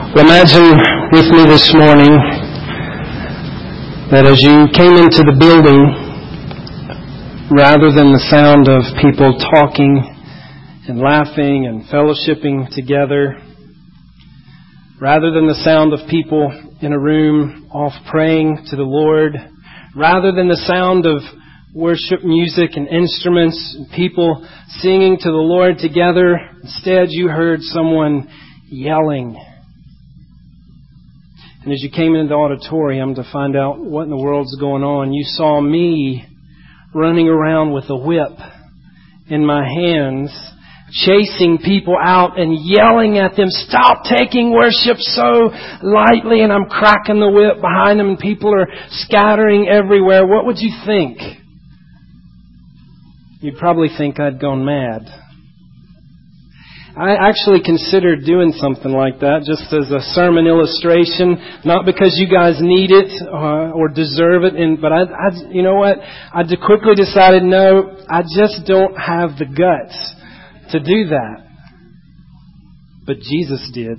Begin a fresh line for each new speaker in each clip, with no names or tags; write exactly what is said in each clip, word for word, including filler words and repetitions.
Well, imagine with me this morning that as you came into the building, rather than the sound of people talking and laughing and fellowshipping together, rather than the sound of people in a room off praying to the Lord, rather than the sound of worship music and instruments and people singing to the Lord together, instead you heard someone yelling. And as you came into the auditorium to find out what in the world's going on, you saw me running around with a whip in my hands, chasing people out and yelling at them, "Stop taking worship so lightly!" And I'm cracking the whip behind them and people are scattering everywhere. What would you think? You'd probably think I'd gone mad. I actually considered doing something like that just as a sermon illustration, not because you guys need it uh, or deserve it, and, but I, I, you know what? I quickly decided, no, I just don't have the guts to do that. But Jesus did.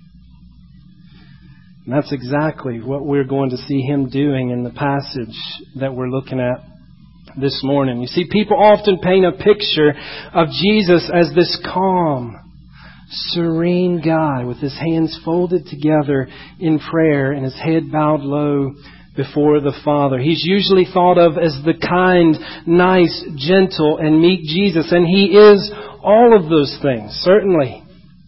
And that's exactly what we're going to see Him doing in the passage that we're looking at this morning. You see, people often paint a picture of Jesus as this calm, serene guy with his hands folded together in prayer and his head bowed low before the Father. He's usually thought of as the kind, nice, gentle, and meek Jesus, and He is all of those things, certainly.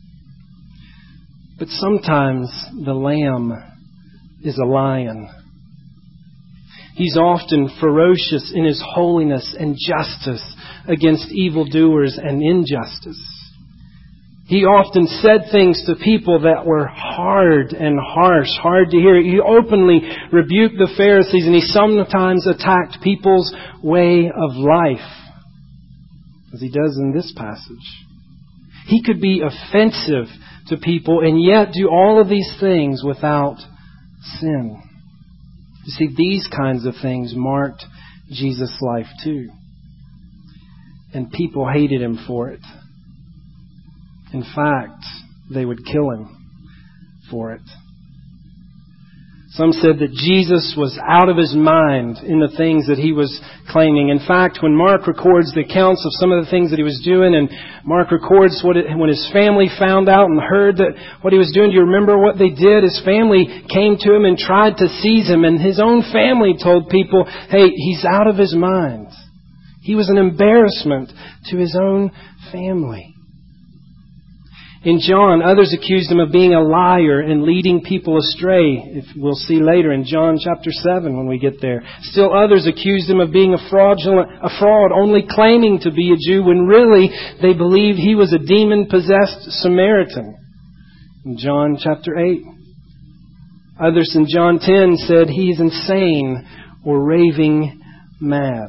But sometimes the Lamb is a lion. He's often ferocious in His holiness and justice against evildoers and injustice. He often said things to people that were hard and harsh, hard to hear. He openly rebuked the Pharisees, and He sometimes attacked people's way of life, as He does in this passage. He could be offensive to people and yet do all of these things without sin. You see, these kinds of things marked Jesus' life too. And people hated Him for it. In fact, they would kill Him for it. Some said that Jesus was out of His mind in the things that He was claiming. In fact, when Mark records the accounts of some of the things that He was doing, and Mark records what it, when His family found out and heard that what He was doing, do you remember what they did? His family came to Him and tried to seize Him, and His own family told people, "Hey, He's out of His mind." He was an embarrassment to His own family. In John, others accused Him of being a liar and leading people astray. If we'll see later in John chapter seven when we get there. Still others accused Him of being a fraudulent, a fraud, only claiming to be a Jew when really they believed He was a demon-possessed Samaritan. In John chapter eight. Others in John ten said He is insane or raving mad.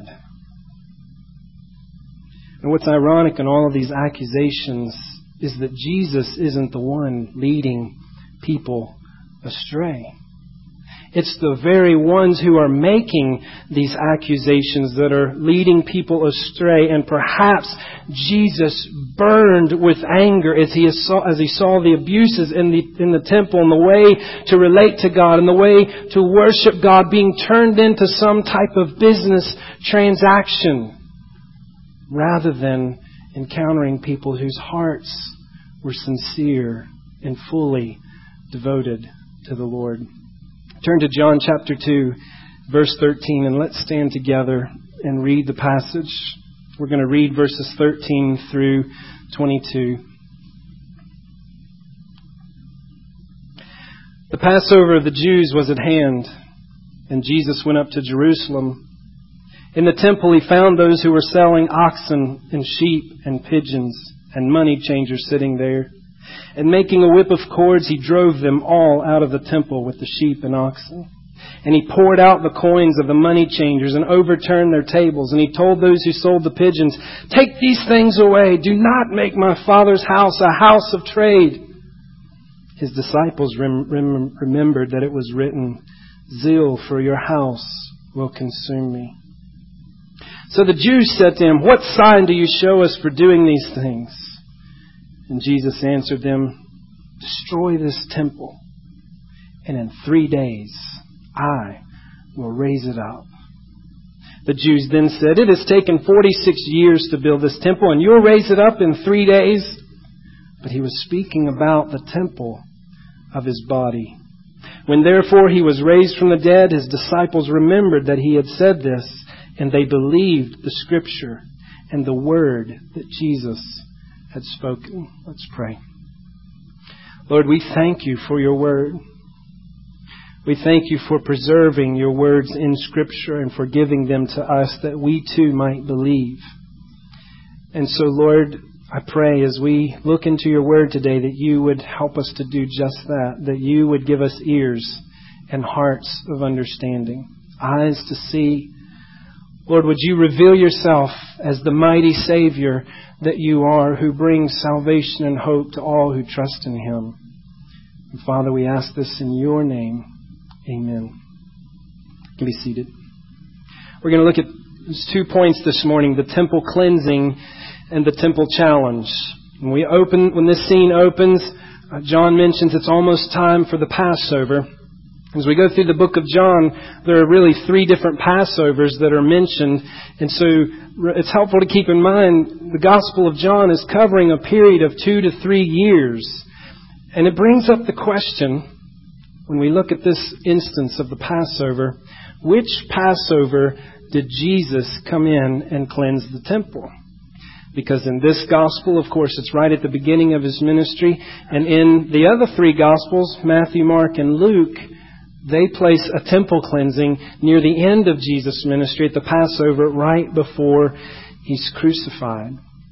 And what's ironic in all of these accusations is that Jesus isn't the one leading people astray. It's the very ones who are making these accusations that are leading people astray. And perhaps Jesus burned with anger as he saw, as he saw the abuses in the, in the temple and the way to relate to God and the way to worship God being turned into some type of business transaction rather than encountering people whose hearts were sincere and fully devoted to the Lord. Turn to John chapter two, verse thirteen, and let's stand together and read the passage. We're going to read verses thirteen through twenty-two. The Passover of the Jews was at hand, and Jesus went up to Jerusalem. In the temple He found those who were selling oxen and sheep and pigeons and money changers sitting there. And making a whip of cords, He drove them all out of the temple with the sheep and oxen. And He poured out the coins of the money changers and overturned their tables. And He told those who sold the pigeons, "Take these things away. Do not make my Father's house a house of trade." His disciples rem- rem- remembered that it was written, "Zeal for your house will consume me." So the Jews said to Him, "What sign do you show us for doing these things?" And Jesus answered them, "Destroy this temple, and in three days I will raise it up." The Jews then said, "It has taken forty-six years to build this temple, and you'll raise it up in three days?" But he was speaking about the temple of his body. When therefore he was raised from the dead, his disciples remembered that he had said this, and they believed the Scripture and the word that Jesus had spoken. Let's pray. Lord, we thank you for your word. We thank you for preserving your words in Scripture and for giving them to us that we too might believe. And so, Lord, I pray as we look into your word today that you would help us to do just that, that you would give us ears and hearts of understanding, eyes to see. Lord, would you reveal yourself as the mighty Savior that you are, who brings salvation and hope to all who trust in him. And Father, we ask this in your name. Amen. You can be seated. We're going to look at these two points this morning, the temple cleansing and the temple challenge. When we open, when this scene opens, uh, John mentions it's almost time for the Passover. As we go through the book of John, there are really three different Passovers that are mentioned. And so it's helpful to keep in mind the Gospel of John is covering a period of two to three years. And it brings up the question, when we look at this instance of the Passover, which Passover did Jesus come in and cleanse the temple? Because in this gospel, of course, it's right at the beginning of his ministry. And in the other three gospels, Matthew, Mark, and Luke, they place a temple cleansing near the end of Jesus' ministry at the Passover, right before he's crucified.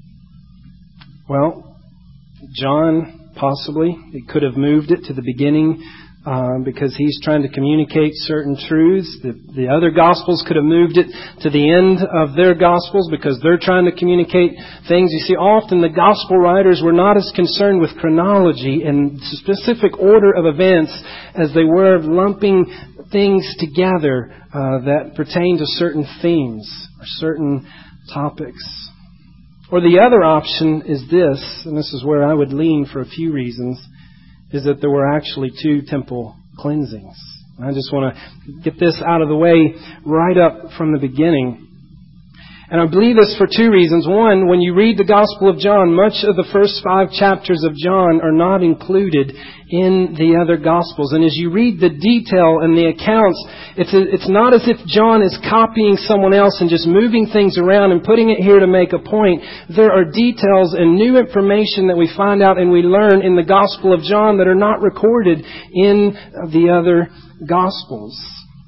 Well, John, possibly, it could have moved it to the beginning Uh, because he's trying to communicate certain truths. The, the other Gospels could have moved it to the end of their Gospels because they're trying to communicate things. You see, often the Gospel writers were not as concerned with chronology and specific order of events as they were lumping things together uh, that pertain to certain themes or certain topics. Or the other option is this, and this is where I would lean for a few reasons, is that there were actually two temple cleansings. I just want to get this out of the way right up from the beginning. And I believe this for two reasons. One, when you read the Gospel of John, much of the first five chapters of John are not included in the other Gospels. And as you read the detail and the accounts, it's a, it's not as if John is copying someone else and just moving things around and putting it here to make a point. There are details and new information that we find out and we learn in the Gospel of John that are not recorded in the other Gospels.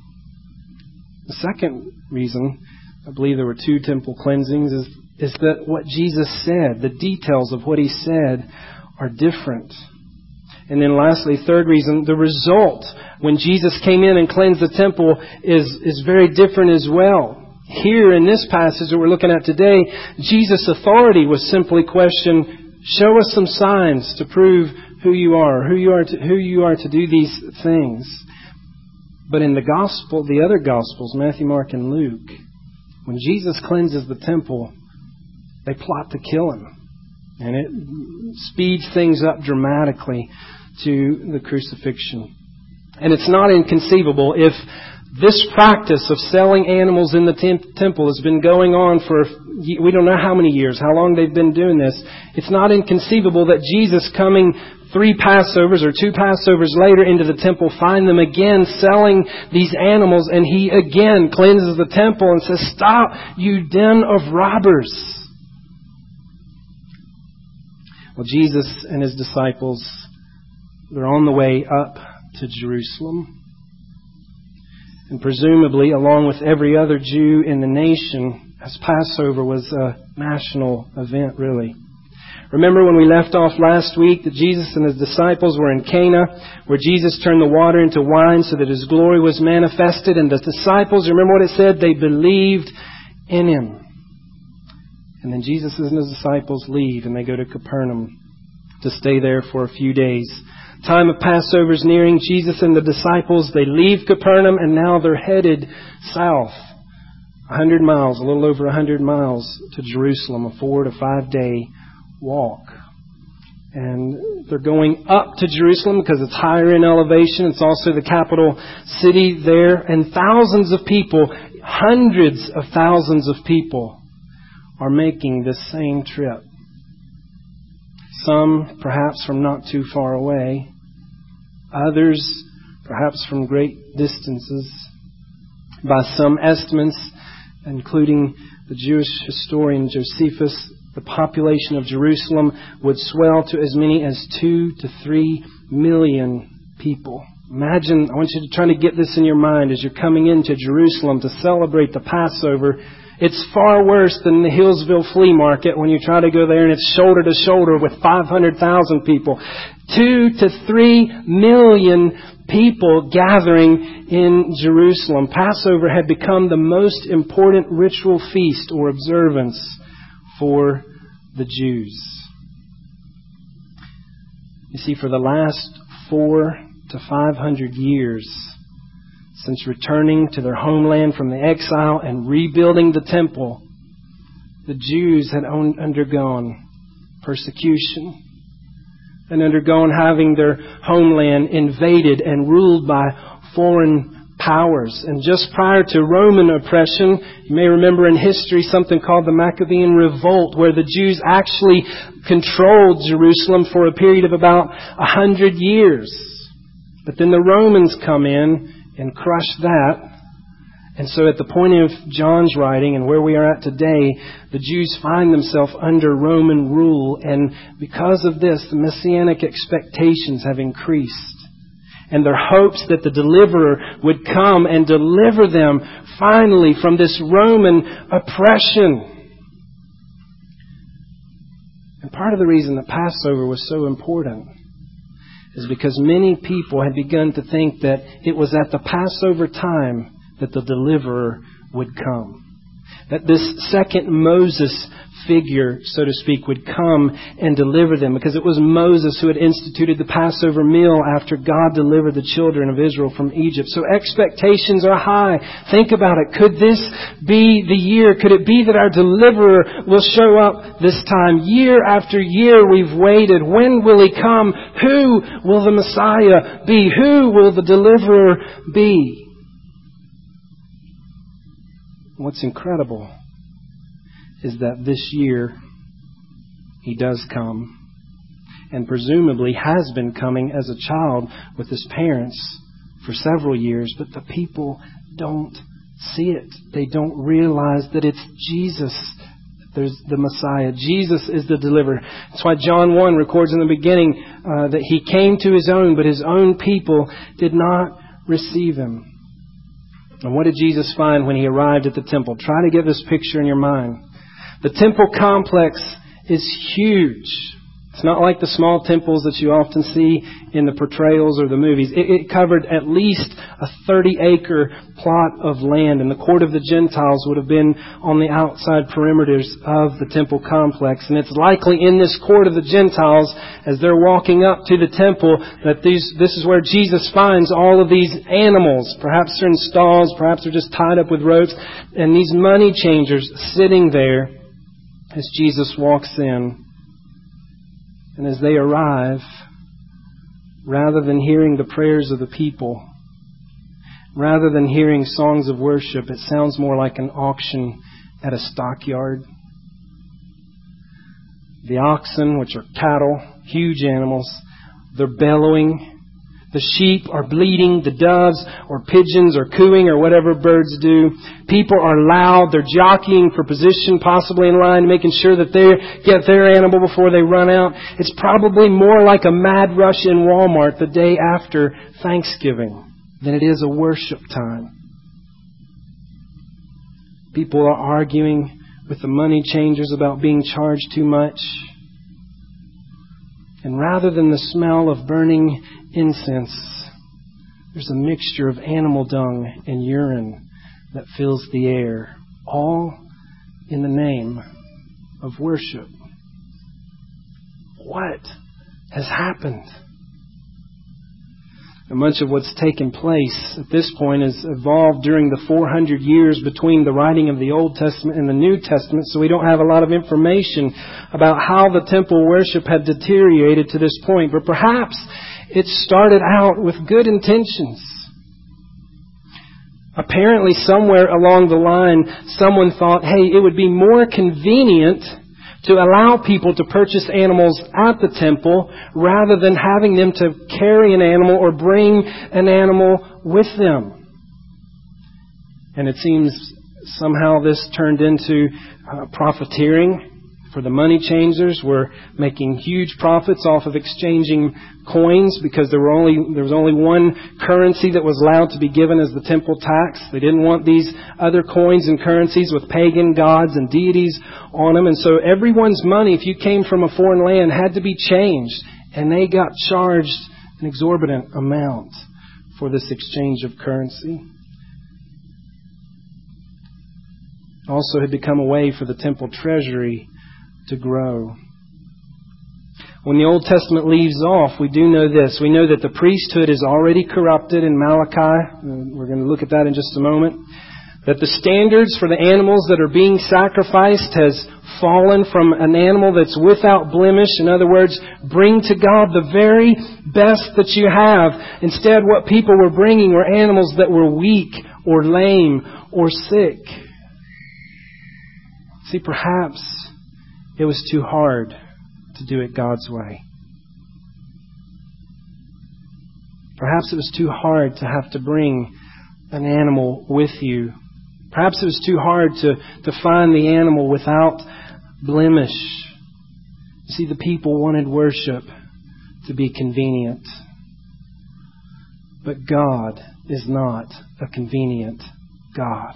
The second reason I believe there were two temple cleansings, is, is that what Jesus said, the details of what he said are different. And then lastly, third reason, the result when Jesus came in and cleansed the temple is, is very different as well. Here in this passage that we're looking at today, Jesus' authority was simply questioned, show us some signs to prove who you are, who you are to, who you are to do these things. But in the gospel, the other gospels, Matthew, Mark, and Luke, when Jesus cleanses the temple, they plot to kill him. And it speeds things up dramatically to the crucifixion. And it's not inconceivable if this practice of selling animals in the temp- temple has been going on for, we don't know how many years, how long they've been doing this. It's not inconceivable that Jesus coming three Passovers or two Passovers later into the temple, find them again selling these animals, and he again cleanses the temple and says, stop, you den of robbers. Well, Jesus and his disciples, they're on the way up to Jerusalem. And presumably, along with every other Jew in the nation, as Passover was a national event, really. Remember when we left off last week that Jesus and his disciples were in Cana, where Jesus turned the water into wine so that his glory was manifested. And the disciples, remember what it said? They believed in him. And then Jesus and his disciples leave and they go to Capernaum to stay there for a few days. Time of Passover is nearing. Jesus and the disciples, they leave Capernaum and now they're headed south. A hundred miles, a little over a hundred miles to Jerusalem, a four to five day walk. And they're going up to Jerusalem because it's higher in elevation. It's also the capital city there. And thousands of people, hundreds of thousands of people are making this same trip. Some perhaps from not too far away. Others perhaps from great distances. By some estimates, including the Jewish historian Josephus, the population of Jerusalem would swell to as many as two to three million people. Imagine, I want you to try to get this in your mind as you're coming into Jerusalem to celebrate the Passover. It's far worse than the Hillsville Flea Market when you try to go there and it's shoulder to shoulder with five hundred thousand people. Two to three million people gathering in Jerusalem. Passover had become the most important ritual feast or observance for the Jews. You see, for the last four to five hundred years, since returning to their homeland from the exile and rebuilding the temple, the Jews had undergone persecution and undergone having their homeland invaded and ruled by foreign powers. And just prior to Roman oppression, you may remember in history something called the Maccabean Revolt, where the Jews actually controlled Jerusalem for a period of about a hundred years. But then the Romans come in and crush that. And so at the point of John's writing and where we are at today, the Jews find themselves under Roman rule. And because of this, the messianic expectations have increased. And their hopes that the deliverer would come and deliver them finally from this Roman oppression. And part of the reason that Passover was so important is because many people had begun to think that it was at the Passover time that the deliverer would come. That this second Moses figure, so to speak, would come and deliver them. Because it was Moses who had instituted the Passover meal after God delivered the children of Israel from Egypt. So expectations are high. Think about it. Could this be the year? Could it be that our deliverer will show up this time? Year after year we've waited. When will he come? Who will the Messiah be? Who will the deliverer be? What's incredible is that this year he does come, and presumably has been coming as a child with his parents for several years, but the people don't see it. They don't realize that it's Jesus. There's the Messiah. Jesus is the deliverer. That's why John one records in the beginning uh, that he came to his own, but his own people did not receive him. And what did Jesus find when he arrived at the temple? Try to get this picture in your mind. The temple complex is huge. It's not like the small temples that you often see in the portrayals or the movies. It, it covered at least a thirty-acre plot of land, and the court of the Gentiles would have been on the outside perimeters of the temple complex. And it's likely in this court of the Gentiles, as they're walking up to the temple, that these this is where Jesus finds all of these animals. Perhaps they're in stalls, perhaps they're just tied up with ropes, and these money changers sitting there as Jesus walks in. And as they arrive, rather than hearing the prayers of the people, rather than hearing songs of worship, it sounds more like an auction at a stockyard. The oxen, which are cattle, huge animals, they're bellowing. The sheep are bleating. The doves or pigeons are cooing, or whatever birds do. People are loud. They're jockeying for position, possibly in line, making sure that they get their animal before they run out. It's probably more like a mad rush in Walmart the day after Thanksgiving than it is a worship time. People are arguing with the money changers about being charged too much. And rather than the smell of burning incense, there's a mixture of animal dung and urine that fills the air, all in the name of worship. What has happened? And much of what's taken place at this point has evolved during the four hundred years between the writing of the Old Testament and the New Testament, so we don't have a lot of information about how the temple worship had deteriorated to this point. But perhaps it started out with good intentions. Apparently, somewhere along the line, someone thought, hey, it would be more convenient to allow people to purchase animals at the temple rather than having them to carry an animal or bring an animal with them. And it seems somehow this turned into uh, profiteering. For the money changers were making huge profits off of exchanging coins because there were only there was only one currency that was allowed to be given as the temple tax. They didn't want these other coins and currencies with pagan gods and deities on them. And so everyone's money, if you came from a foreign land, had to be changed. And they got charged an exorbitant amount for this exchange of currency. Also had become a way for the temple treasury to grow. When the Old Testament leaves off, we do know this. We know that the priesthood is already corrupted in Malachi. We're going to look at that in just a moment. That the standards for the animals that are being sacrificed has fallen from an animal that's without blemish. In other words, bring to God the very best that you have. Instead, what people were bringing were animals that were weak or lame or sick. See, perhaps it was too hard to do it God's way. Perhaps it was too hard to have to bring an animal with you. Perhaps it was too hard to, to find the animal without blemish. You see, the people wanted worship to be convenient. But God is not a convenient God.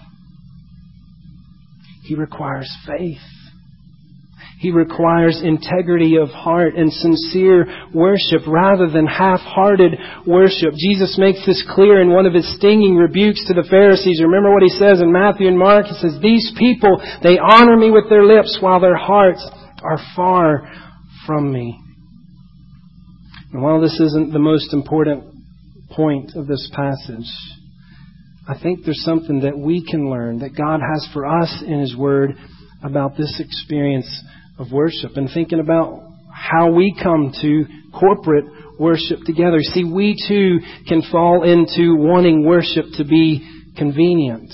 He requires faith. He requires integrity of heart and sincere worship rather than half-hearted worship. Jesus makes this clear in one of His stinging rebukes to the Pharisees. Remember what He says in Matthew and Mark? He says, "These people, they honor Me with their lips while their hearts are far from Me." And while this isn't the most important point of this passage, I think there's something that we can learn, that God has for us in His Word about this experience of worship, and thinking about how we come to corporate worship together. See, we too can fall into wanting worship to be convenient.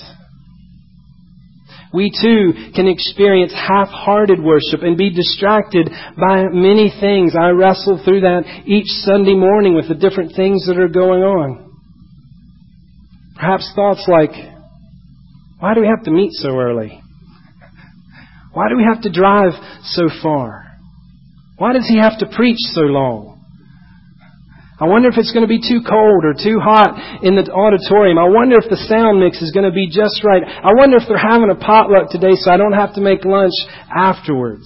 We too can experience half-hearted worship and be distracted by many things. I wrestle through that each Sunday morning with the different things that are going on. Perhaps thoughts like, why do we have to meet so early? Why do we have to drive so far? Why does he have to preach so long? I wonder if it's going to be too cold or too hot in the auditorium. I wonder if the sound mix is going to be just right. I wonder if they're having a potluck today so I don't have to make lunch afterwards.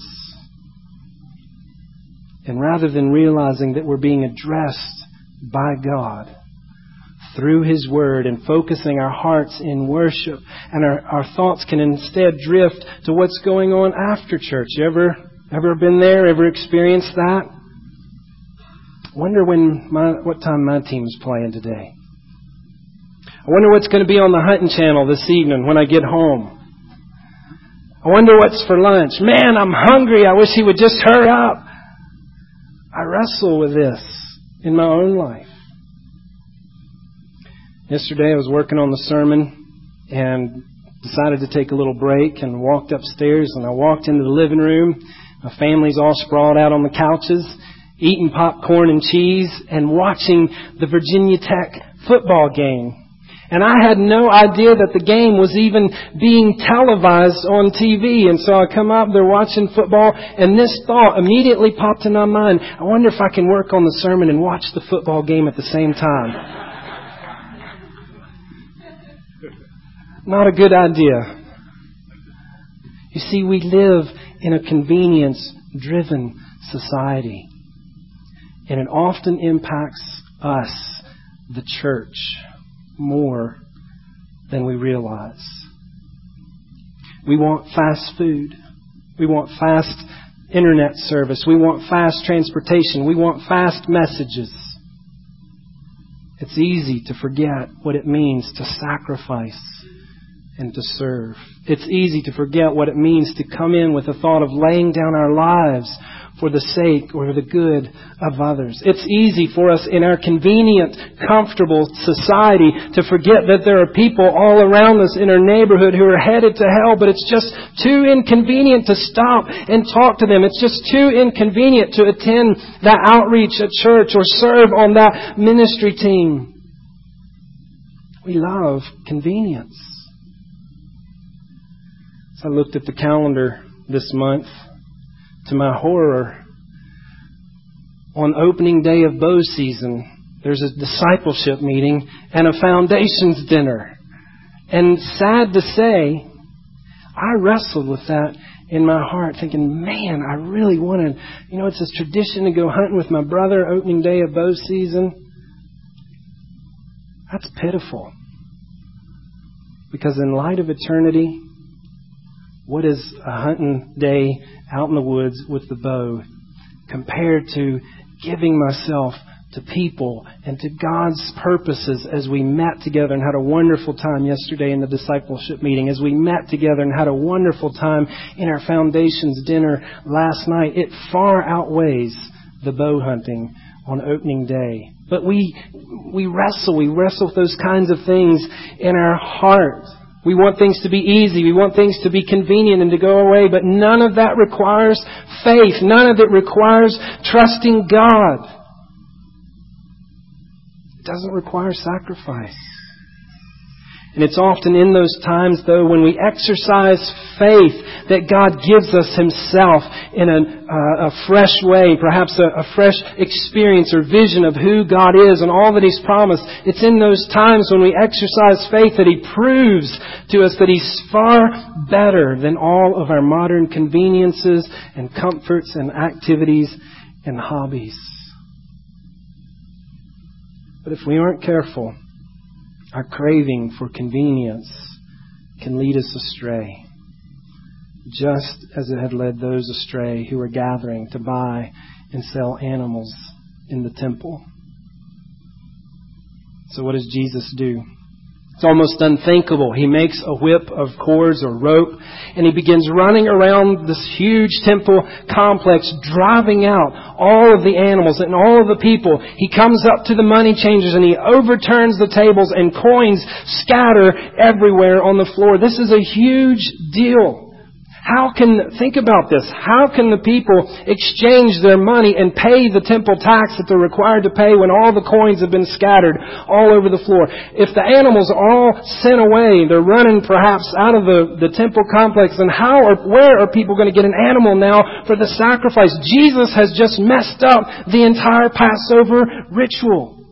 And rather than realizing that we're being addressed by God through His Word and focusing our hearts in worship, and our, our thoughts can instead drift to what's going on after church. You ever, ever been there? Ever experienced that? I wonder when my, what time my team's playing today. I wonder what's going to be on the hunting channel this evening when I get home. I wonder what's for lunch. Man, I'm hungry. I wish he would just hurry up. I wrestle with this in my own life. Yesterday I was working on the sermon and decided to take a little break and walked upstairs, and I walked into the living room. My family's all sprawled out on the couches, eating popcorn and cheese and watching the Virginia Tech football game. And I had no idea that the game was even being televised on T V. And so I come up, they're watching football, and this thought immediately popped in my mind. I wonder if I can work on the sermon and watch the football game at the same time. Not a good idea. You see, we live in a convenience-driven society. And it often impacts us, the church, more than we realize. We want fast food. We want fast internet service. We want fast transportation. We want fast messages. It's easy to forget what it means to sacrifice and to serve. It's easy to forget what it means to come in with the thought of laying down our lives for the sake or the good of others. It's easy for us in our convenient, comfortable society to forget that there are people all around us in our neighborhood who are headed to hell, but it's just too inconvenient to stop and talk to them. It's just too inconvenient to attend that outreach at church or serve on that ministry team. We love convenience. So I looked at the calendar this month. To my horror, on opening day of bow season, there's a discipleship meeting and a foundations dinner. And sad to say, I wrestled with that in my heart, thinking, man, I really wanted, you know, it's this tradition to go hunting with my brother opening day of bow season. That's pitiful. Because in light of eternity, what is a hunting day out in the woods with the bow compared to giving myself to people and to God's purposes as we met together and had a wonderful time yesterday in the discipleship meeting, as we met together and had a wonderful time in our foundations dinner last night? It far outweighs the bow hunting on opening day. But we we wrestle, we wrestle with those kinds of things in our heart. We want things to be easy. We want things to be convenient and to go away. But none of that requires faith. None of it requires trusting God. It doesn't require sacrifice. And it's often in those times, though, when we exercise faith that God gives us Himself in a, uh, a fresh way, perhaps a, a fresh experience or vision of who God is and all that He's promised. It's in those times when we exercise faith that He proves to us that He's far better than all of our modern conveniences and comforts and activities and hobbies. But if we aren't careful, our craving for convenience can lead us astray, just as it had led those astray who were gathering to buy and sell animals in the temple. So what does Jesus do? It's almost unthinkable. He makes a whip of cords or rope, and He begins running around this huge temple complex, driving out all of the animals and all of the people. He comes up to the money changers and He overturns the tables, and coins scatter everywhere on the floor. This is a huge deal. How can, think about this, how can the people exchange their money and pay the temple tax that they're required to pay when all the coins have been scattered all over the floor? If the animals are all sent away, they're running perhaps out of the, the temple complex, then how or where are people going to get an animal now for the sacrifice? Jesus has just messed up the entire Passover ritual.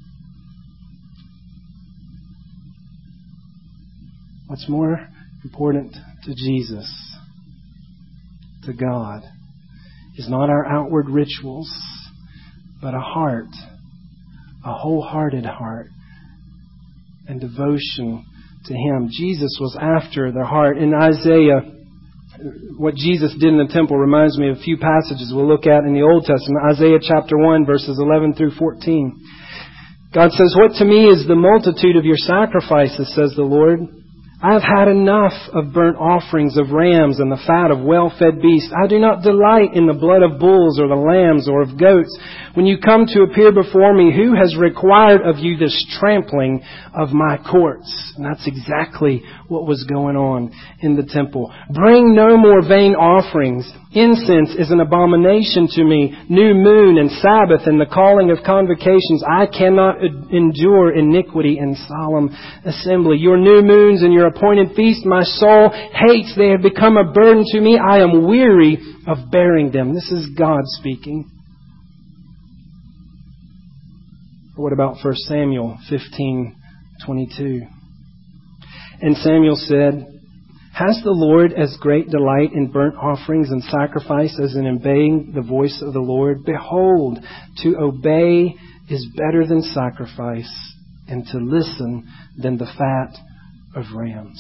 What's more important to Jesus, to God, is not our outward rituals, but a heart, a wholehearted heart, and devotion to Him. Jesus was after their heart. In Isaiah, what Jesus did in the temple reminds me of a few passages we'll look at in the Old Testament. Isaiah chapter one, verses eleven through fourteen. God says, "What to me is the multitude of your sacrifices, says the Lord. I have had enough of burnt offerings of rams and the fat of well-fed beasts. I do not delight in the blood of bulls or the lambs or of goats. When you come to appear before me, who has required of you this trampling of my courts?" And that's exactly what was going on in the temple. "Bring no more vain offerings. Incense is an abomination to me. New moon and Sabbath and the calling of convocations. I cannot endure iniquity and solemn assembly. Your new moons and your appointed feast my soul hates. They have become a burden to me. I am weary of bearing them." This is God speaking. Or what about First Samuel fifteen twenty-two? "And Samuel said, Has the Lord as great delight in burnt offerings and sacrifice as in obeying the voice of the Lord? Behold, to obey is better than sacrifice, and to listen than the fat of rams."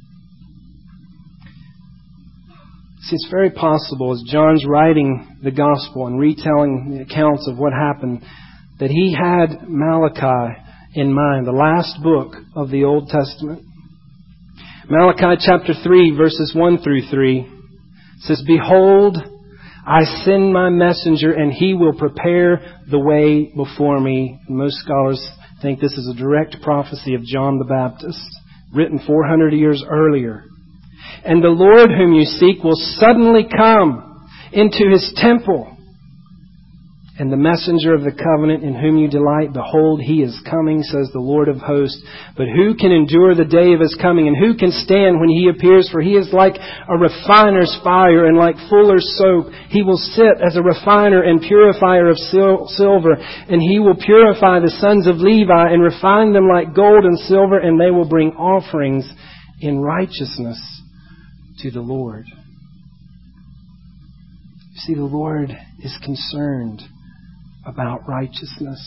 See, it's very possible, as John's writing the gospel and retelling the accounts of what happened, that he had Malachi in mind. The last book of the Old Testament. Malachi chapter three, verses one through three says, "Behold, I send my messenger, and he will prepare the way before me." And most scholars think this is a direct prophecy of John the Baptist, written four hundred years earlier. "And the Lord whom you seek will suddenly come into His temple. And the messenger of the covenant in whom you delight, behold, He is coming, says the Lord of hosts. But who can endure the day of His coming? And who can stand when He appears? For He is like a refiner's fire and like fuller's soap. He will sit as a refiner and purifier of sil- silver. And He will purify the sons of Levi and refine them like gold and silver. And they will bring offerings in righteousness to the Lord." You see, the Lord is concerned about righteousness.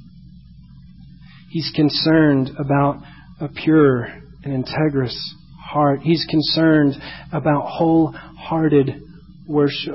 He's concerned about a pure and integrous heart. He's concerned about wholehearted worship.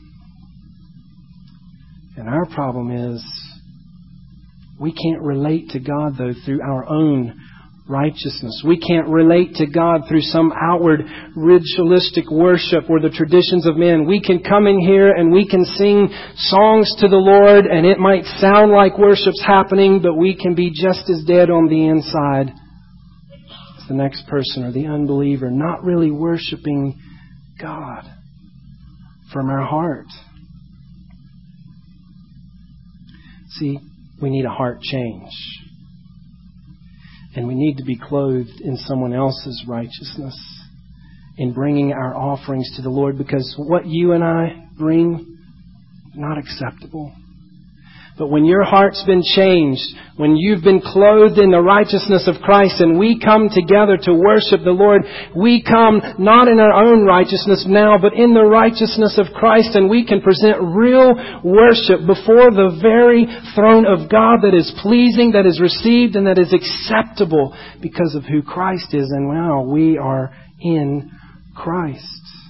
And our problem is we can't relate to God, though, through our own righteousness. We can't relate to God through some outward ritualistic worship or the traditions of men. We can come in here and we can sing songs to the Lord, and it might sound like worship's happening, but we can be just as dead on the inside as the next person or the unbeliever, not really worshiping God from our heart. See, we need a heart change. And we need to be clothed in someone else's righteousness in bringing our offerings to the Lord, because what you and I bring, not acceptable. But when your heart's been changed, when you've been clothed in the righteousness of Christ, and we come together to worship the Lord, we come not in our own righteousness now, but in the righteousness of Christ, and we can present real worship before the very throne of God that is pleasing, that is received, and that is acceptable because of who Christ is, and now we are in Christ.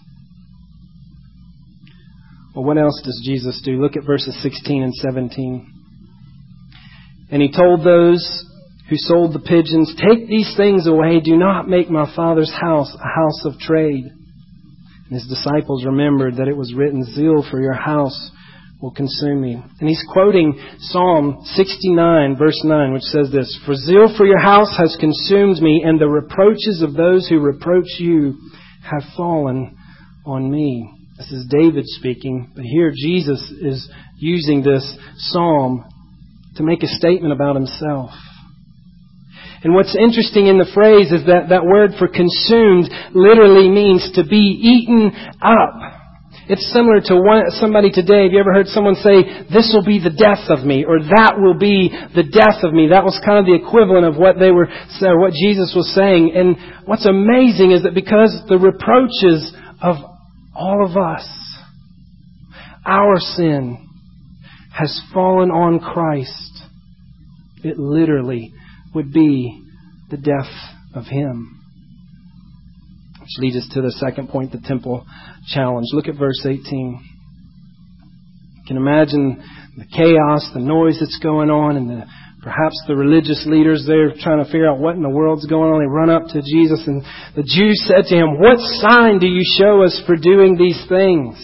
Well, what else does Jesus do? Look at verses sixteen and seventeen. "And He told those who sold the pigeons, 'Take these things away. Do not make my Father's house a house of trade.' And His disciples remembered that it was written, 'Zeal for your house will consume me.'" And He's quoting Psalm sixty-nine, verse nine, which says this, "For zeal for your house has consumed me, and the reproaches of those who reproach you have fallen on me." This is David speaking, but here Jesus is using this psalm to make a statement about Himself. And what's interesting in the phrase is that that word for consumed literally means to be eaten up. It's similar to one, somebody today. Have you ever heard someone say, "This will be the death of me," or "That will be the death of me"? That was kind of the equivalent of what they were, or what Jesus was saying. And what's amazing is that because the reproaches of all of us, our sin, has fallen on Christ, it literally would be the death of Him. Which leads us to the second point, the temple challenge. Look at verse eighteen. You can imagine the chaos, the noise that's going on, and the perhaps the religious leaders there trying to figure out what in the world's going on. They run up to Jesus, and the Jews said to Him, "What sign do you show us for doing these things?"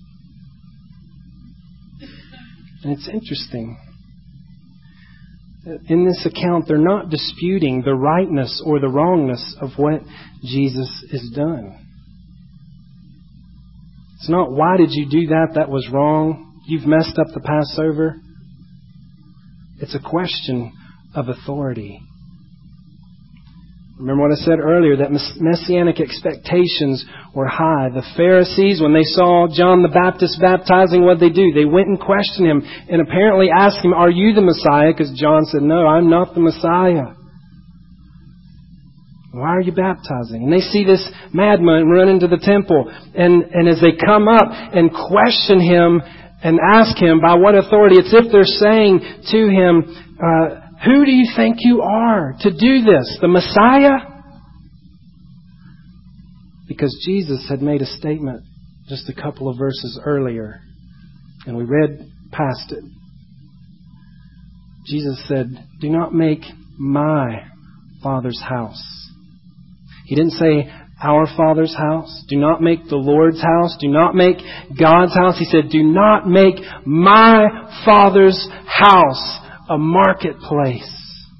And it's interesting. In this account, they're not disputing the rightness or the wrongness of what Jesus has done. It's not, "Why did you do that? That was wrong. You've messed up the Passover." It's a question of authority. Remember what I said earlier, that messianic expectations were high. The Pharisees, when they saw John the Baptist baptizing, what did they do? They went and questioned him and apparently asked him, "Are you the Messiah?" Because John said, "No, I'm not the Messiah." "Why are you baptizing?" And they see this madman run into the temple. And, and as they come up and question him and ask him by what authority, it's if they're saying to him, uh, "Who do you think you are to do this? The Messiah?" Because Jesus had made a statement just a couple of verses earlier, and we read past it. Jesus said, "Do not make my Father's house. He didn't say our Father's house. Do not make the Lord's house. Do not make God's house. He said, do not make my Father's house a marketplace.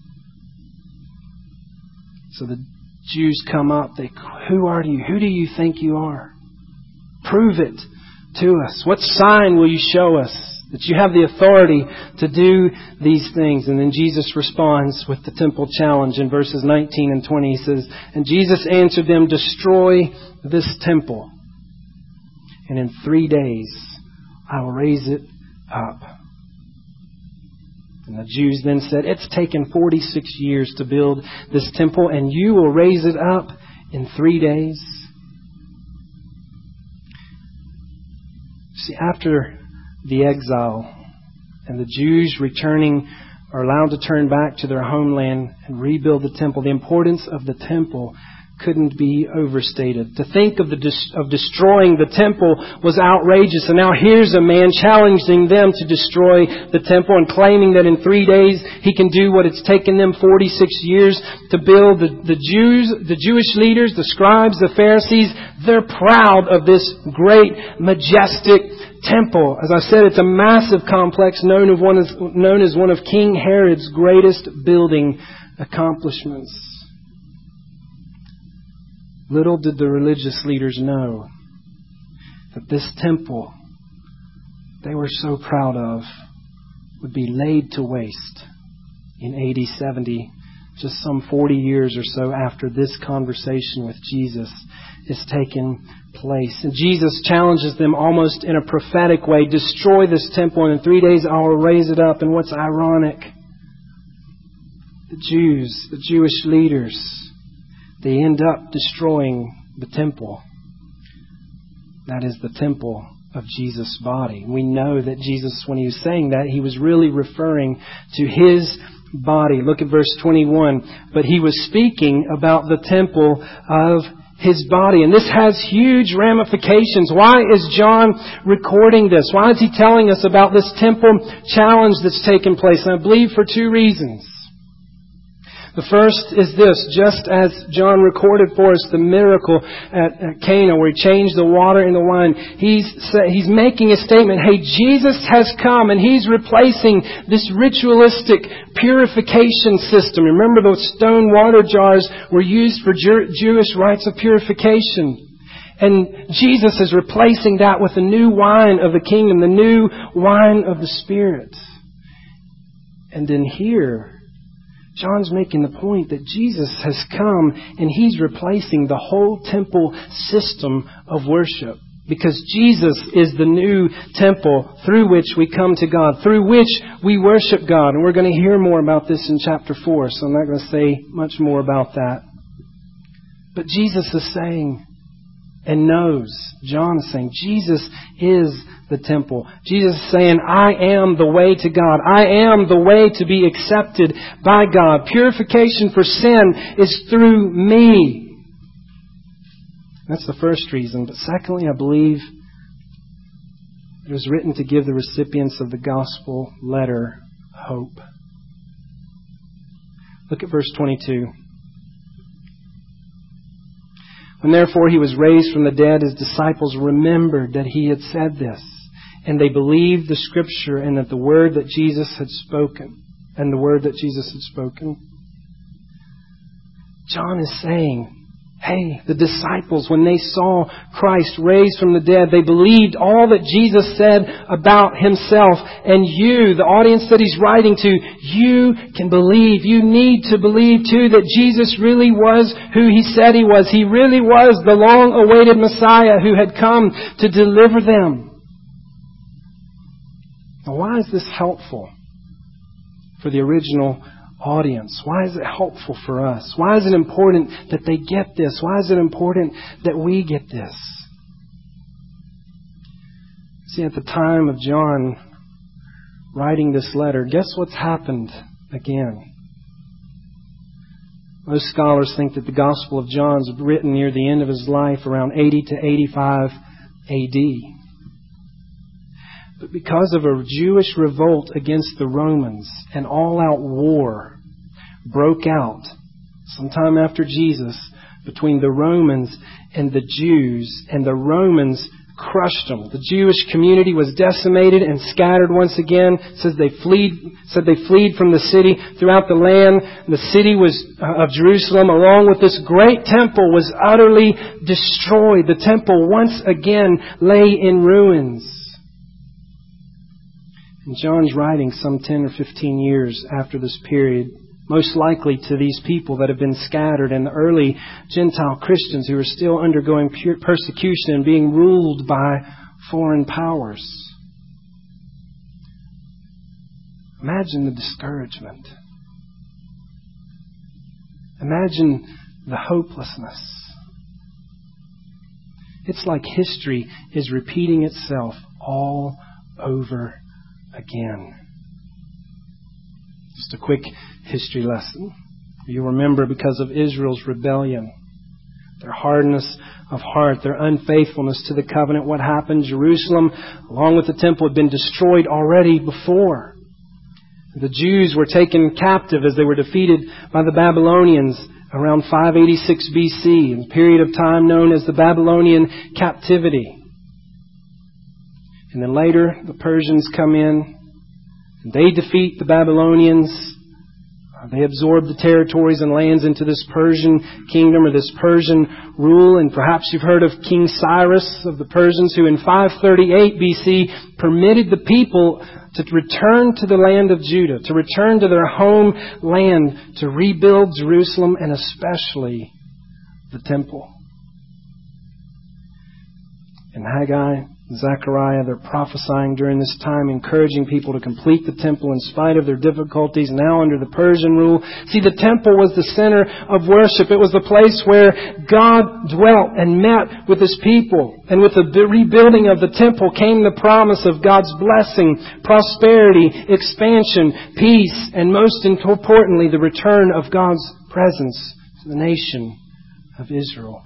So the Jews come up. They, who are you? Who do you think you are? Prove it to us. What sign will you show us that you have the authority to do these things? And then Jesus responds with the temple challenge in verses nineteen and twenty. He says, and Jesus answered them, destroy this temple, and in three days I will raise it up. And the Jews then said, it's taken forty-six years to build this temple, and you will raise it up in three days? See, after the exile and the Jews returning are allowed to turn back to their homeland and rebuild the temple, the importance of the temple couldn't be overstated. To think of the of destroying the temple was outrageous. And now here's a man challenging them to destroy the temple and claiming that in three days he can do what it's taken them forty-six years to build. The, the Jews, the Jewish leaders, the scribes, the Pharisees, they're proud of this great, majestic temple. As I said, it's a massive complex known, of one as, known as one of King Herod's greatest building accomplishments. Little did the religious leaders know that this temple they were so proud of would be laid to waste in A D seventy, just some forty years or so after this conversation with Jesus is taken place. And Jesus challenges them almost in a prophetic way. Destroy this temple, and in three days I will raise it up. And what's ironic, the Jews, the Jewish leaders, they end up destroying the temple. That is the temple of Jesus' body. We know that Jesus, when he was saying that, he was really referring to his body. Look at verse twenty-one. But he was speaking about the temple of his body. And this has huge ramifications. Why is John recording this? Why is he telling us about this temple challenge that's taken place? And I believe for two reasons. The first is this: just as John recorded for us the miracle at, at Cana where he changed the water into wine, he's, he's making a statement, hey, Jesus has come and he's replacing this ritualistic purification system. Remember, those stone water jars were used for Jew, Jewish rites of purification. And Jesus is replacing that with the new wine of the kingdom, the new wine of the Spirit. And then here, John's making the point that Jesus has come and he's replacing the whole temple system of worship. Because Jesus is the new temple through which we come to God, through which we worship God. And we're going to hear more about this in chapter four, so I'm not going to say much more about that. But Jesus is saying, and knows, John is saying, Jesus is the temple. Jesus is saying, I am the way to God. I am the way to be accepted by God. Purification for sin is through me. That's the first reason. But secondly, I believe it was written to give the recipients of the gospel letter hope. Look at verse twenty-two. When therefore he was raised from the dead, his disciples remembered that he had said this, and they believed the Scripture and that the word that Jesus had spoken, and the word that Jesus had spoken. John is saying, hey, the disciples, when they saw Christ raised from the dead, they believed all that Jesus said about himself. And you, the audience that he's writing to, you can believe. You need to believe too that Jesus really was who he said he was. He really was the long-awaited Messiah who had come to deliver them. Now, why is this helpful for the original audience? Why is it helpful for us? Why is it important that they get this? Why is it important that we get this? See, at the time of John writing this letter, guess what's happened again? Most scholars think that the Gospel of John is written near the end of his life, around eighty to eighty-five A D. But because of a Jewish revolt against the Romans, an all-out war broke out sometime after Jesus between the Romans and the Jews, and the Romans crushed them. The Jewish community was decimated and scattered once again. It says they fled, said they fled from the city throughout the land. The city was uh, of Jerusalem, along with this great temple, was utterly destroyed. The temple once again lay in ruins. And John's writing some ten or fifteen years after this period, most likely to these people that have been scattered and the early Gentile Christians who are still undergoing pure persecution and being ruled by foreign powers. Imagine the discouragement. Imagine the hopelessness. It's like history is repeating itself all over again. Just a quick history lesson. You remember, because of Israel's rebellion, their hardness of heart, their unfaithfulness to the covenant, what happened? Jerusalem, along with the temple, had been destroyed already before. The Jews were taken captive as they were defeated by the Babylonians around five eighty-six B C, in a period of time known as the Babylonian captivity. And then later, the Persians come in, and they defeat the Babylonians. They absorb the territories and lands into this Persian kingdom, or this Persian rule. And perhaps you've heard of King Cyrus of the Persians, who in five thirty-eight B C permitted the people to return to the land of Judah, to return to their home land, to rebuild Jerusalem and especially the temple. And Haggai, Zechariah, they're prophesying during this time, encouraging people to complete the temple in spite of their difficulties now under the Persian rule. See, the temple was the center of worship. It was the place where God dwelt and met with His people. And with the rebuilding of the temple came the promise of God's blessing, prosperity, expansion, peace, and most importantly, the return of God's presence to the nation of Israel.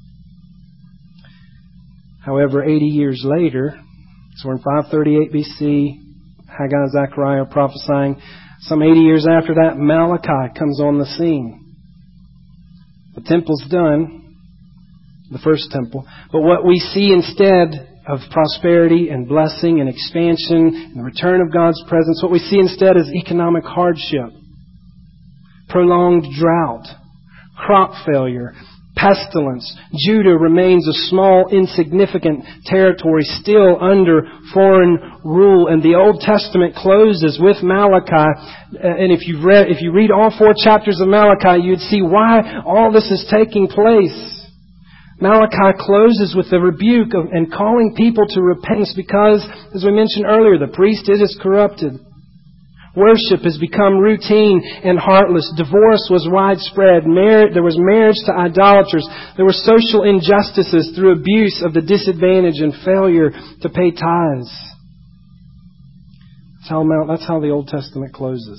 However, eighty years later, so we're in five thirty-eight B C, Haggai and Zechariah are prophesying. Some eighty years after that, Malachi comes on the scene. The temple's done, the first temple. But what we see instead of prosperity and blessing and expansion and the return of God's presence, what we see instead is economic hardship, prolonged drought, crop failure, pestilence. Judah remains a small, insignificant territory still under foreign rule. And the Old Testament closes with Malachi. And if you read, if you read all four chapters of Malachi, you'd see why all this is taking place. Malachi closes with the rebuke of, and calling people to repentance because, as we mentioned earlier, the priesthood is corrupted. Worship has become routine and heartless. Divorce was widespread. Mar- there was marriage to idolaters. There were social injustices through abuse of the disadvantaged and failure to pay tithes. That's how, that's how the Old Testament closes.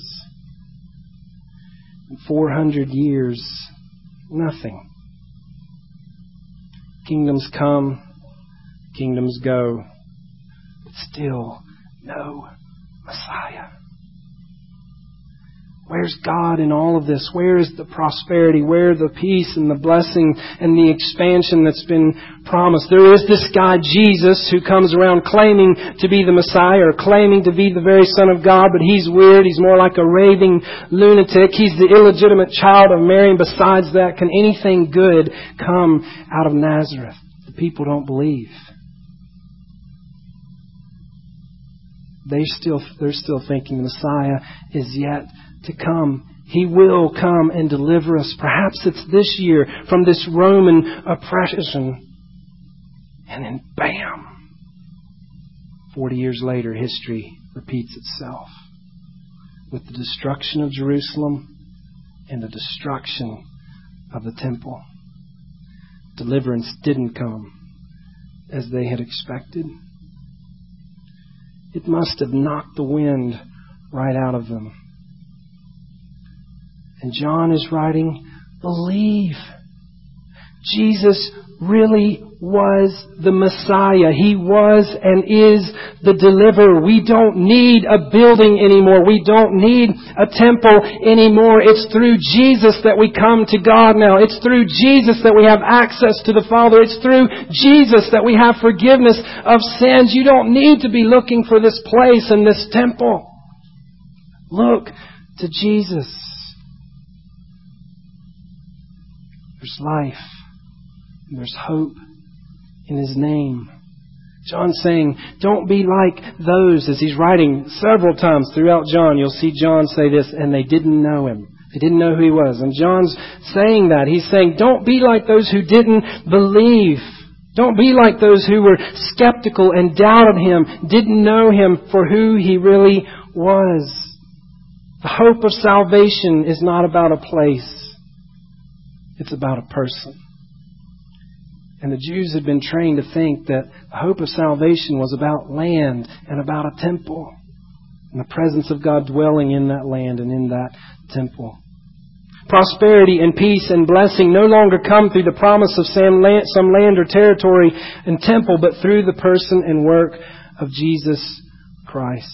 In four hundred years, nothing. Kingdoms come, kingdoms go, but still no Messiah. Where's God in all of this? Where is the prosperity? Where the peace and the blessing and the expansion that's been promised? There is this guy, Jesus, who comes around claiming to be the Messiah or claiming to be the very Son of God, but he's weird. He's more like a raving lunatic. He's the illegitimate child of Mary. And besides that, can anything good come out of Nazareth? The people don't believe. They still, they're still thinking the Messiah is yet to come. He will come and deliver us. Perhaps it's this year from this Roman oppression. And then bam! Forty years later, history repeats itself with the destruction of Jerusalem and the destruction of the temple. Deliverance didn't come as they had expected. It must have knocked the wind right out of them. And John is writing, believe. Jesus really was the Messiah. He was and is the deliverer. We don't need a building anymore. We don't need a temple anymore. It's through Jesus that we come to God now. It's through Jesus that we have access to the Father. It's through Jesus that we have forgiveness of sins. You don't need to be looking for this place and this temple. Look to Jesus. There's life. There's hope in His name. John's saying, don't be like those, as he's writing several times throughout John. You'll see John say this, and they didn't know Him. They didn't know who He was. And John's saying that. He's saying, don't be like those who didn't believe. Don't be like those who were skeptical and doubted Him, didn't know Him for who He really was. The hope of salvation is not about a place. It's about a person. And the Jews had been trained to think that the hope of salvation was about land and about a temple. And the presence of God dwelling in that land and in that temple. Prosperity and peace and blessing no longer come through the promise of some land, some land or territory and temple, but through the person and work of Jesus Christ.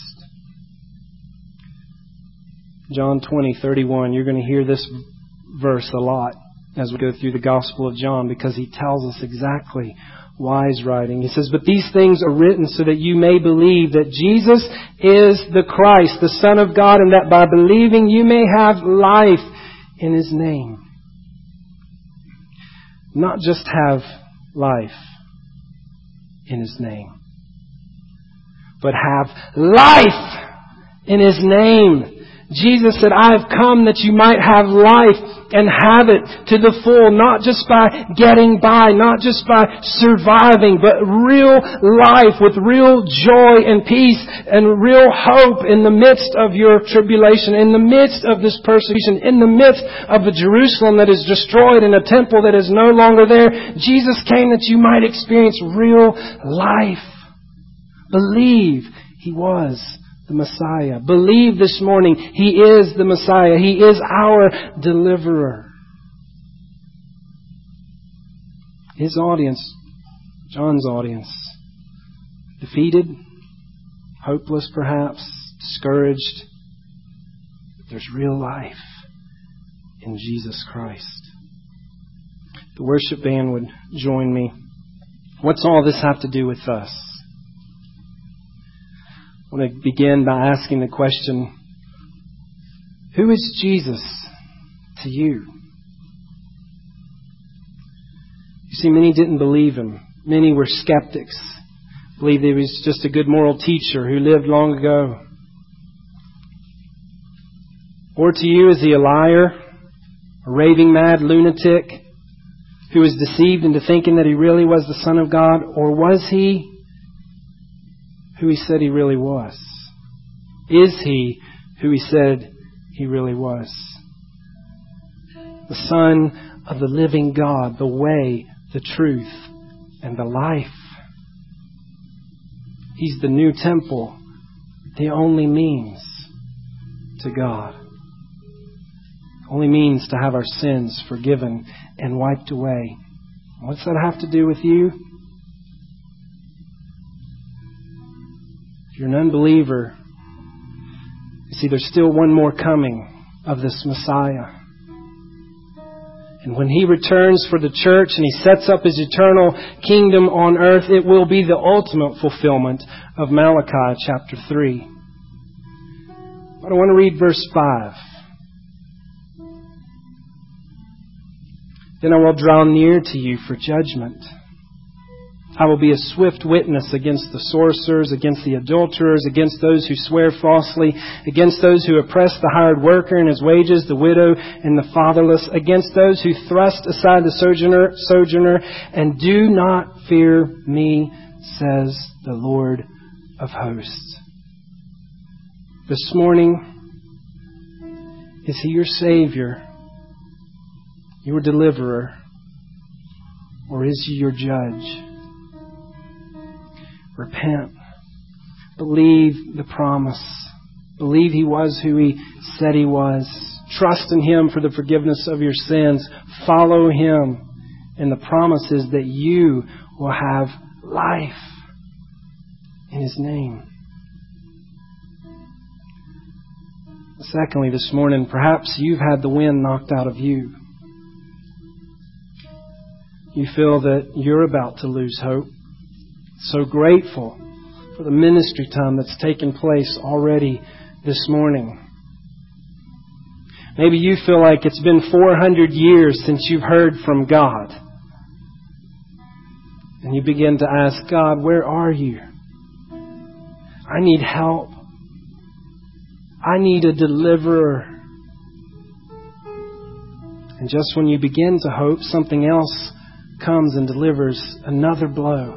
John twenty, thirty-one, you're going to hear this verse a lot as we go through the Gospel of John, because he tells us exactly why he's writing. He says, but these things are written so that you may believe that Jesus is the Christ, the Son of God, and that by believing you may have life in His name. Not just have life in His name, but have life in His name. Jesus said, I have come that you might have life and have it to the full, not just by getting by, not just by surviving, but real life with real joy and peace and real hope in the midst of your tribulation, in the midst of this persecution, in the midst of a Jerusalem that is destroyed and a temple that is no longer there. Jesus came that you might experience real life. Believe He was the Messiah. Believe this morning He is the Messiah. He is our deliverer. His audience, John's audience, defeated, hopeless perhaps, discouraged. But there's real life in Jesus Christ. The worship band would join me. What's all this have to do with us? I want to begin by asking the question, who is Jesus to you? You see, many didn't believe Him. Many were skeptics. Believed He was just a good moral teacher who lived long ago. Or to you, is He a liar, a raving mad lunatic who was deceived into thinking that He really was the Son of God? Or was He who He said He really was? Is He who He said He really was? The Son of the living God, the way, the truth, and the life. He's the new temple, the only means to God. Only means to have our sins forgiven and wiped away. What's that have to do with you? If you're an unbeliever, you see, there's still one more coming of this Messiah. And when He returns for the church and He sets up His eternal kingdom on earth, it will be the ultimate fulfillment of Malachi chapter three. But I want to read verse five. Then I will draw near to you for judgment. I will be a swift witness against the sorcerers, against the adulterers, against those who swear falsely, against those who oppress the hired worker and his wages, the widow and the fatherless, against those who thrust aside the sojourner, sojourner, and do not fear me, says the Lord of hosts. This morning, is He your Savior, your deliverer, or is He your judge? Repent. Believe the promise. Believe He was who He said He was. Trust in Him for the forgiveness of your sins. Follow Him And the promise is that you will have life in His name. Secondly, this morning, perhaps you've had the wind knocked out of you. You feel that you're about to lose hope. So grateful for the ministry time that's taken place already this morning. Maybe you feel like it's been four hundred years since you've heard from God. And you begin to ask, God, where are you? I need help. I need a deliverer. And just when you begin to hope, something else comes and delivers another blow.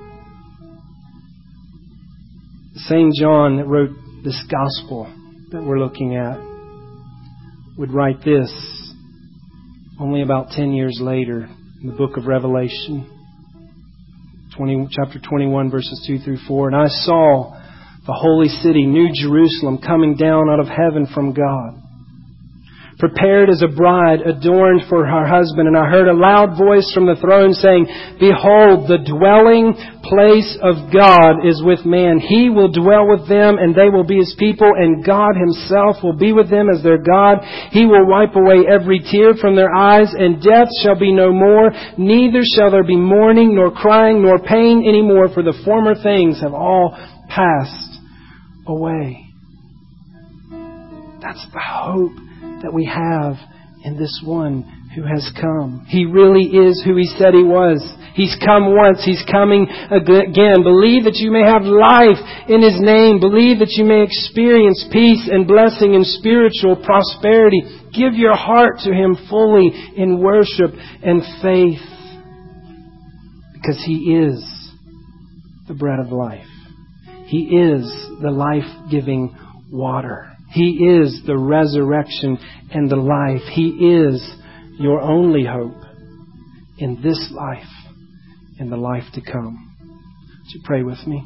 Saint John that wrote this gospel that we're looking at would write this only about ten years later in the book of Revelation, twenty, chapter twenty-one, verses two through four. And I saw the holy city, New Jerusalem, coming down out of heaven from God, prepared as a bride adorned for her husband. And I heard a loud voice from the throne saying, Behold, the dwelling place of God is with man. He will dwell with them, and they will be His people, and God Himself will be with them as their God. He will wipe away every tear from their eyes, and death shall be no more. Neither shall there be mourning, nor crying, nor pain any more, for the former things have all passed away. That's the hope that we have in this one who has come. He really is who He said He was. He's come once. He's coming again. Believe that you may have life in His name. Believe that you may experience peace and blessing and spiritual prosperity. Give your heart to Him fully in worship and faith, because He is the bread of life. He is the life-giving water. He is the resurrection and the life. He is your only hope in this life and the life to come. Would you pray with me?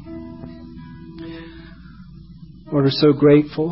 Lord, we're so grateful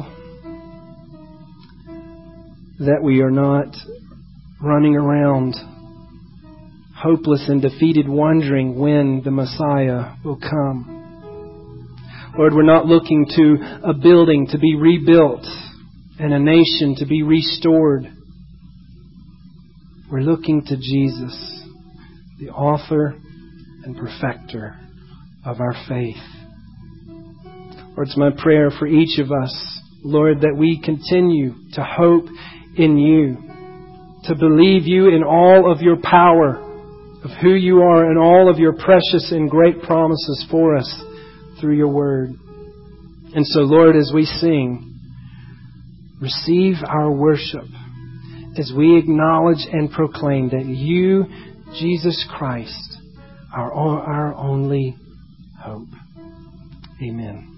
that we are not running around hopeless and defeated, wondering when the Messiah will come. Lord, we're not looking to a building to be rebuilt and a nation to be restored. We're looking to Jesus, the author and perfecter of our faith. Lord, it's my prayer for each of us, Lord, that we continue to hope in You, to believe You in all of Your power, of who You are, and all of Your precious and great promises for us through Your Word. And so, Lord, as we sing, receive our worship as we acknowledge and proclaim that You, Jesus Christ, are our only hope. Amen.